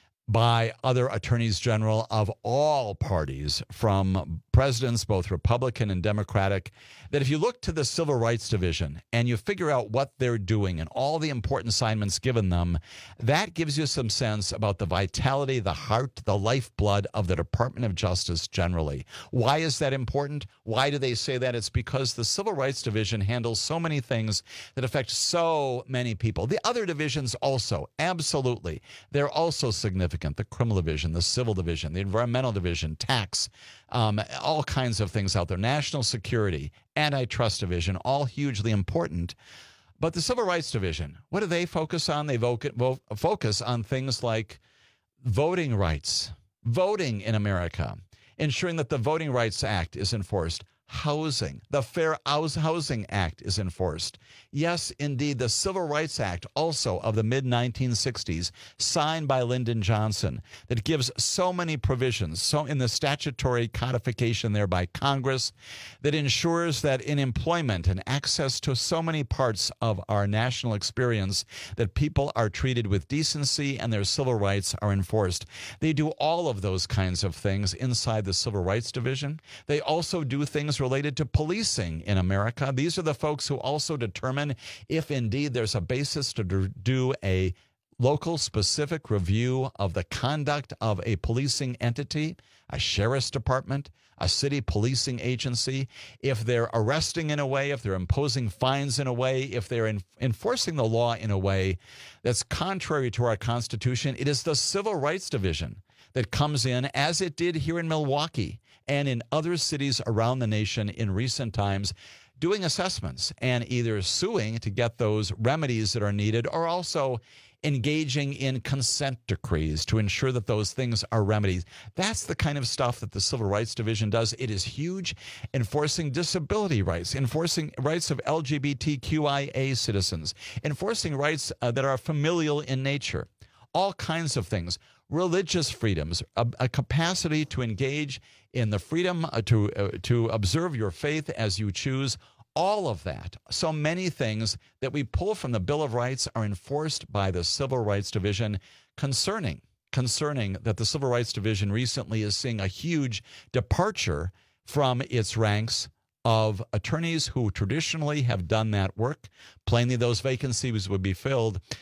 by other attorneys general of all parties, from presidents, both Republican and Democratic, that if you look to the Civil Rights Division and you figure out what they're doing and all the important assignments given them, that gives you some sense about the vitality, the heart, the lifeblood of the Department of Justice generally. Why is that important? Why do they say that? It's because the Civil Rights Division handles so many things that affect so many people. The other divisions also, absolutely. They're also significant. The Criminal Division, the Civil Division, the Environmental Division, tax, um, all kinds of things out there, National Security, Antitrust Division, all hugely important. But the Civil Rights Division, what do they focus on? They vo- vo- focus on things like voting rights, voting in America, ensuring that the Voting Rights Act is enforced, housing, the Fair Housing Act is enforced. Yes, indeed, the Civil Rights Act, also of the mid nineteen sixties, signed by Lyndon Johnson, that gives so many provisions, so in the statutory codification there by Congress, that ensures that in employment and access to so many parts of our national experience, that people are treated with decency and their civil rights are enforced. They do all of those kinds of things inside the Civil Rights Division. They also do things related to policing in America. These are the folks who also determine if indeed there's a basis to do a local specific review of the conduct of a policing entity, a sheriff's department, a city policing agency, if they're arresting in a way, if they're imposing fines in a way, if they're in, enforcing the law in a way that's contrary to our Constitution. It is the Civil Rights Division that comes in, as it did here in Milwaukee and in other cities around the nation in recent times, doing assessments and either suing to get those remedies that are needed, or also engaging in consent decrees to ensure that those things are remedies. That's the kind of stuff that the Civil Rights Division does. It is huge. Enforcing disability rights, enforcing rights of L G B T Q I A citizens, enforcing rights uh, that are familial in nature, all kinds of things. Religious freedoms, a, a capacity to engage in the freedom uh, to uh, to observe your faith as you choose. All of that, so many things that we pull from the Bill of Rights are enforced by the Civil Rights Division. Concerning, concerning that the Civil Rights Division recently is seeing a huge departure from its ranks of attorneys who traditionally have done that work. Plainly, those vacancies would be filled.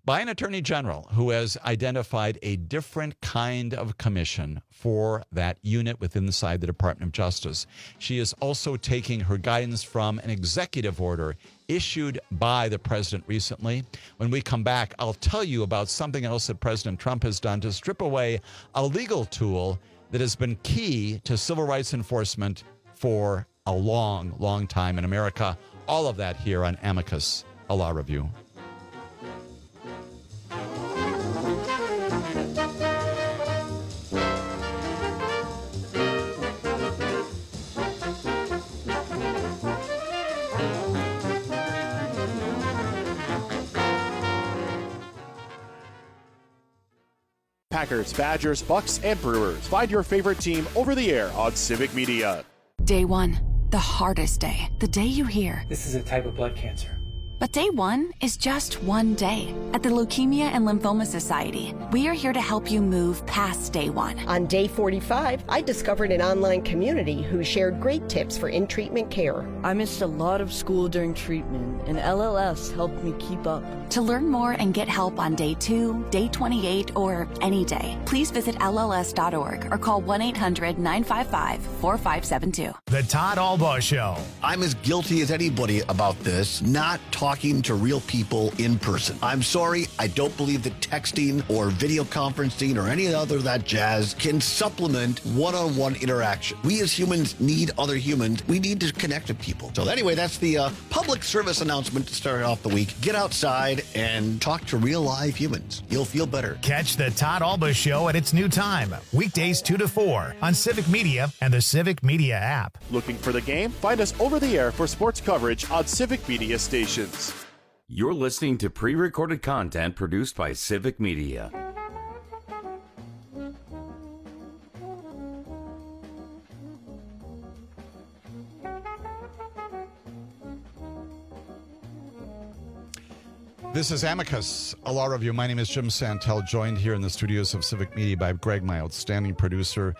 by an attorney general who has identified a different kind of commission for that unit within inside the Department of Justice. She is also taking her guidance from an executive order issued by the president recently. When we come back, I'll tell you about something else that President Trump has done to strip away a legal tool that has been key to civil rights enforcement for a long, long time in America. All of that here on Amicus, a Law Review. Packers, Badgers, Bucks, and Brewers. Find your favorite team over the air on Civic Media. Day one, the hardest day. The day you hear, this is a type of blood cancer. But day one is just one day. At the Leukemia and Lymphoma Society, we are here to help you move past day one. On day forty-five, I discovered an online community who shared great tips for in-treatment care. I missed a lot of school during treatment, and L L S helped me keep up. To learn more and get help on day two, day twenty-eight, or any day, please visit L L S dot org or call one eight hundred nine five five four five seven two. The Todd Albaugh Show. I'm as guilty as anybody about this, not talking to real people in person. I'm sorry, I don't believe that texting or video conferencing or any other of that jazz can supplement one-on-one interaction. We as humans need other humans. We need to connect with people. So anyway, that's the uh, public service announcement to start off the week. Get outside and talk to real live humans. You'll feel better. Catch the Todd Albaugh Show at its new time, weekdays two to four on Civic Media and the Civic Media app. Looking for the game? Find us over the air for sports coverage on Civic Media stations. You're listening to pre-recorded content produced by Civic Media. This is Amicus, a Law Review. My name is Jim Santel, joined here in the studios of Civic Media by Greg, my outstanding producer.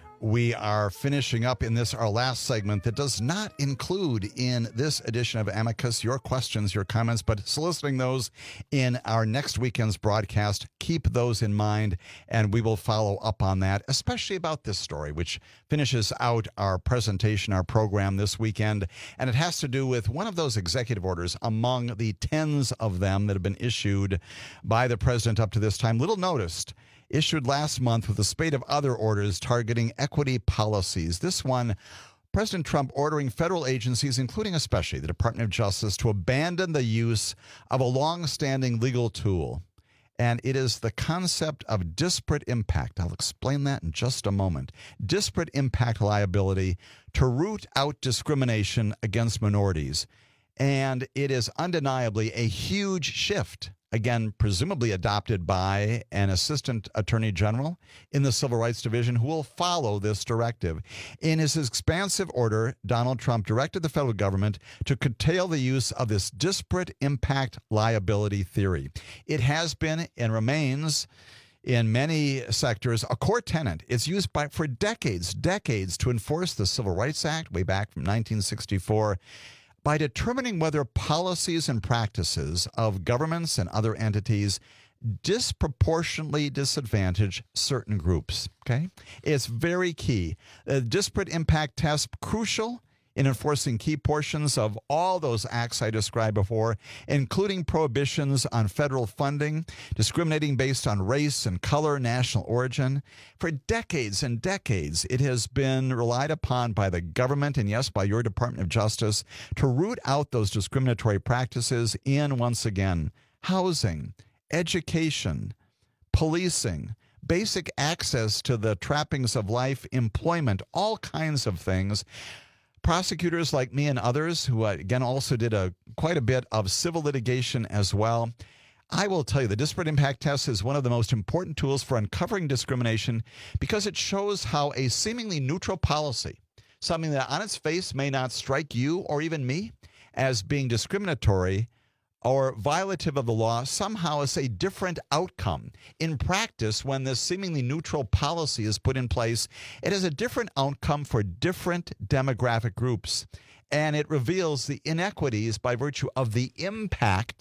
We are finishing up in this, our last segment that does not include in this edition of Amicus your questions, your comments, but soliciting those in our next weekend's broadcast. Keep those in mind, and we will follow up on that, especially about this story, which finishes out our presentation, our program this weekend. And it has to do with one of those executive orders among the tens of them that have been issued by the president up to this time, little noticed, issued last month with a spate of other orders targeting equity policies. This one, President Trump ordering federal agencies, including especially the Department of Justice, to abandon the use of a long-standing legal tool. And it is the concept of disparate impact. I'll explain that in just a moment. Disparate impact liability to root out discrimination against minorities. And it is undeniably a huge shift, again, presumably adopted by an assistant attorney general in the Civil Rights Division who will follow this directive. In his expansive order, Donald Trump directed the federal government to curtail the use of this disparate impact liability theory. It has been and remains in many sectors a core tenet. It's used by for decades, decades to enforce the Civil Rights Act way back from nineteen sixty-four. By determining whether policies and practices of governments and other entities disproportionately disadvantage certain groups. Okay, it's very key. The disparate impact test crucial in enforcing key portions of all those acts I described before, including prohibitions on federal funding, discriminating based on race and color, national origin. For decades and decades, it has been relied upon by the government and, yes, by your Department of Justice to root out those discriminatory practices in, once again, housing, education, policing, basic access to the trappings of life, employment, all kinds of things. Prosecutors like me and others who, again, also did a quite a bit of civil litigation as well. I will tell you, the disparate impact test is one of the most important tools for uncovering discrimination because it shows how a seemingly neutral policy, something that on its face may not strike you or even me as being discriminatory or violative of the law, somehow is a different outcome. In practice, when this seemingly neutral policy is put in place, it has a different outcome for different demographic groups. And it reveals the inequities by virtue of the impact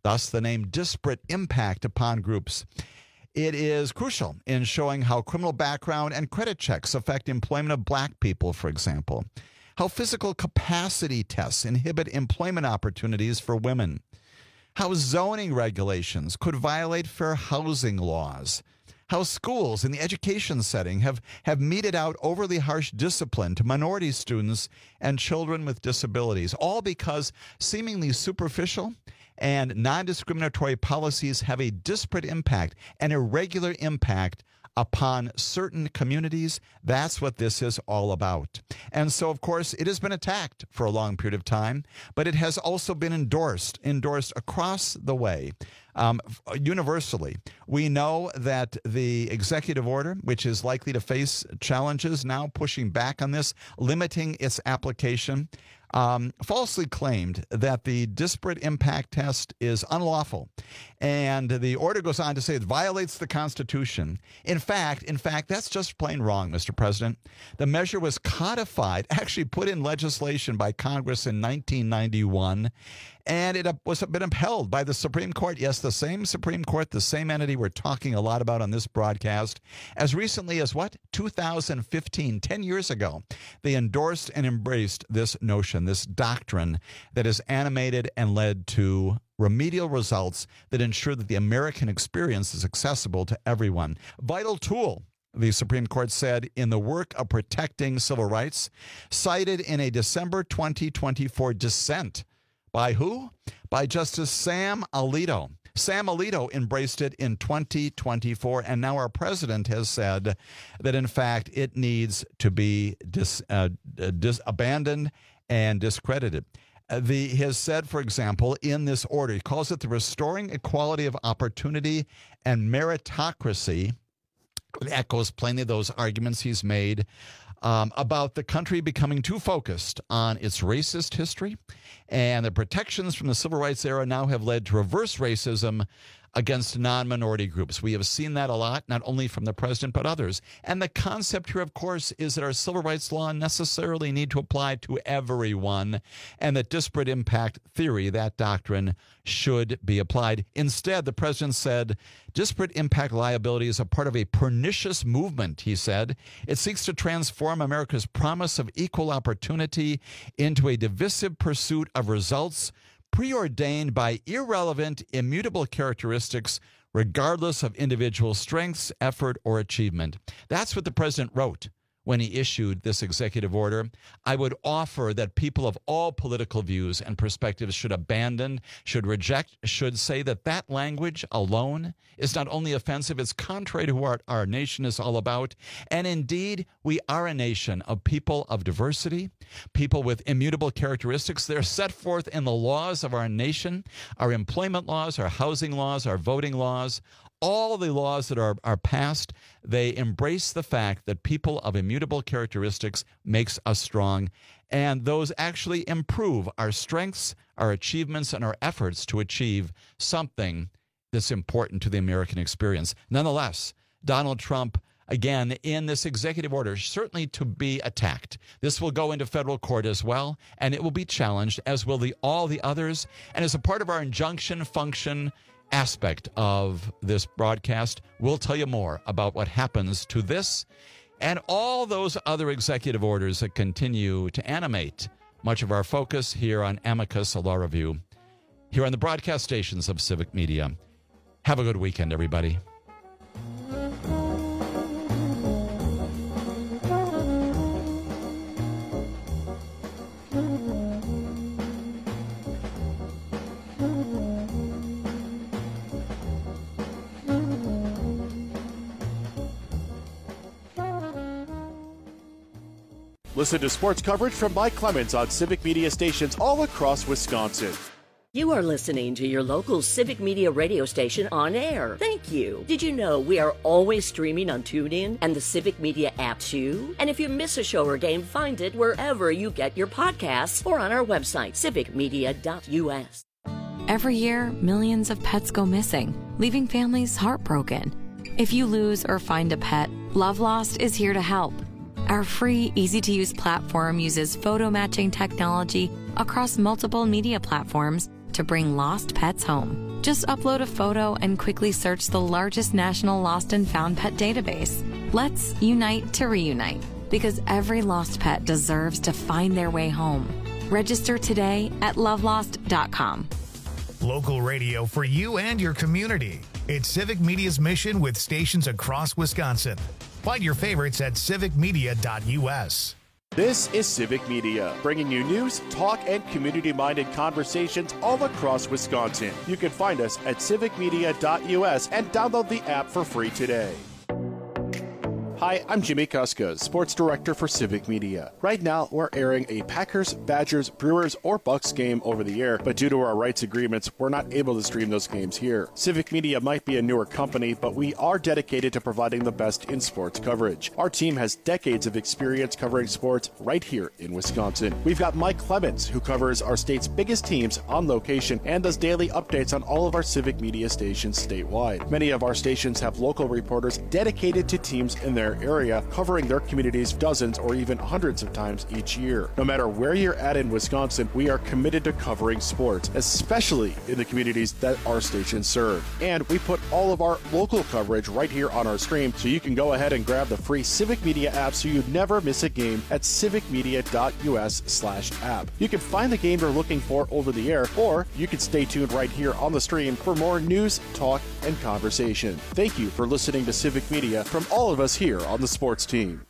thus the name disparate impact upon groups. It is crucial in showing how criminal background and credit checks affect employment of black people, for example, how physical capacity tests inhibit employment opportunities for women, how zoning regulations could violate fair housing laws, how schools in the education setting have, have meted out overly harsh discipline to minority students and children with disabilities, all because seemingly superficial and non-discriminatory policies have a disparate impact, an irregular impact upon certain communities. That's what this is all about. And so, of course, it has been attacked for a long period of time, but it has also been endorsed, endorsed across the way, um, universally. We know that the executive order, which is likely to face challenges now, pushing back on this, limiting its application, Um, falsely claimed that the disparate impact test is unlawful. And the order goes on to say it violates the Constitution. In fact, in fact, that's just plain wrong, Mister President. The measure was codified, actually put in legislation by Congress in nineteen ninety-one, and it was been upheld by the Supreme Court. Yes, the same Supreme Court, the same entity we're talking a lot about on this broadcast. As recently as what? two thousand fifteen, ten years ago, they endorsed and embraced this notion, this doctrine that has animated and led to remedial results that ensure that the American experience is accessible to everyone. Vital tool, the Supreme Court said, in the work of protecting civil rights, cited in a December twenty twenty-four dissent. By who? By Justice Sam Alito. Sam Alito embraced it in twenty twenty-four, and now our president has said that, in fact, it needs to be dis, uh, dis, abandoned and discredited. Uh, the, he has said, for example, in this order, he calls it the Restoring Equality of Opportunity and Meritocracy. It echoes plainly those arguments he's made um, about the country becoming too focused on its racist history, and the protections from the civil rights era now have led to reverse racism against non-minority groups. We have seen that a lot, not only from the president, but others. And the concept here, of course, is that our civil rights law necessarily need to apply to everyone, and that disparate impact theory, that doctrine, should be applied. Instead, the president said, disparate impact liability is a part of a pernicious movement, he said. It seeks to transform America's promise of equal opportunity into a divisive pursuit of results preordained by irrelevant, immutable characteristics, regardless of individual strengths, effort, or achievement. That's what the president wrote when he issued this executive order. I would offer that people of all political views and perspectives should abandon, should reject, should say that that language alone is not only offensive, it's contrary to what our nation is all about. And indeed, we are a nation of people of diversity, people with immutable characteristics. They're set forth in the laws of our nation, our employment laws, our housing laws, our voting laws. All the laws that are, are passed, they embrace the fact that people of immutable characteristics makes us strong, and those actually improve our strengths, our achievements, and our efforts to achieve something that's important to the American experience. Nonetheless, Donald Trump, again, in this executive order, certainly to be attacked. This will go into federal court as well, and it will be challenged, as will the all the others. And as a part of our injunction function aspect of this broadcast, we'll tell you more about what happens to this and all those other executive orders that continue to animate much of our focus here on Amicus, a law review, here on the broadcast stations of Civic Media. Have a good weekend, everybody. Listen to sports coverage from Mike Clemens on Civic Media stations all across Wisconsin. You are listening to your local Civic Media radio station on air. Thank you. Did you know we are always streaming on TuneIn and the Civic Media app too? And if you miss a show or game, find it wherever you get your podcasts or on our website, civic media dot u s. Every year, millions of pets go missing, leaving families heartbroken. If you lose or find a pet, Love Lost is here to help. Our free, easy-to-use platform uses photo matching technology across multiple media platforms to bring lost pets home. Just upload a photo and quickly search the largest national lost and found pet database. Let's unite to reunite, because every lost pet deserves to find their way home. Register today at love lost dot com. Local radio for you and your community. It's Civic Media's mission with stations across Wisconsin. Find your favorites at civic media dot u s. This is Civic Media, bringing you news, talk, and community-minded conversations all across Wisconsin. You can find us at civic media dot u s and download the app for free today. Hi, I'm Jimmy Kuska, Sports Director for Civic Media. Right now, we're airing a Packers, Badgers, Brewers, or Bucks game over the air, but due to our rights agreements, we're not able to stream those games here. Civic Media might be a newer company, but we are dedicated to providing the best in sports coverage. Our team has decades of experience covering sports right here in Wisconsin. We've got Mike Clemens, who covers our state's biggest teams on location and does daily updates on all of our Civic Media stations statewide. Many of our stations have local reporters dedicated to teams in their area, covering their communities dozens or even hundreds of times each year. No matter where you're at in Wisconsin, we are committed to covering sports, especially in the communities that our stations serve. And we put all of our local coverage right here on our stream, so you can go ahead and grab the free Civic Media app so you never miss a game at civic media dot u s slash app. You can find the game you're looking for over the air, or you can stay tuned right here on the stream for more news, talk, and conversation. Thank you for listening to Civic Media from all of us here on the sports team.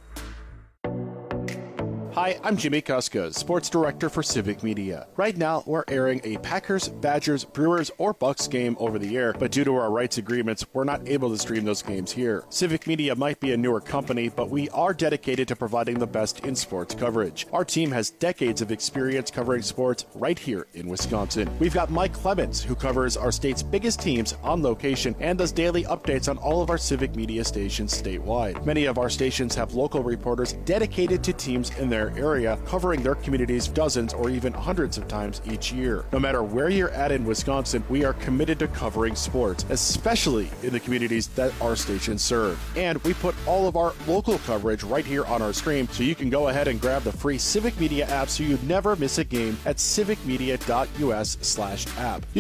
Hi, I'm Jimmy Kuska, Sports Director for Civic Media. Right now, we're airing a Packers, Badgers, Brewers, or Bucks game over the air, but due to our rights agreements, we're not able to stream those games here. Civic Media might be a newer company, but we are dedicated to providing the best in sports coverage. Our team has decades of experience covering sports right here in Wisconsin. We've got Mike Clemens, who covers our state's biggest teams on location and does daily updates on all of our Civic Media stations statewide. Many of our stations have local reporters dedicated to teams in their area, covering their communities dozens or even hundreds of times each year. No matter where you're at in Wisconsin, we are committed to covering sports, especially in the communities that our stations serve. And we put all of our local coverage right here on our stream, so you can go ahead and grab the free Civic Media app so you never miss a game at civic media dot u s slash app.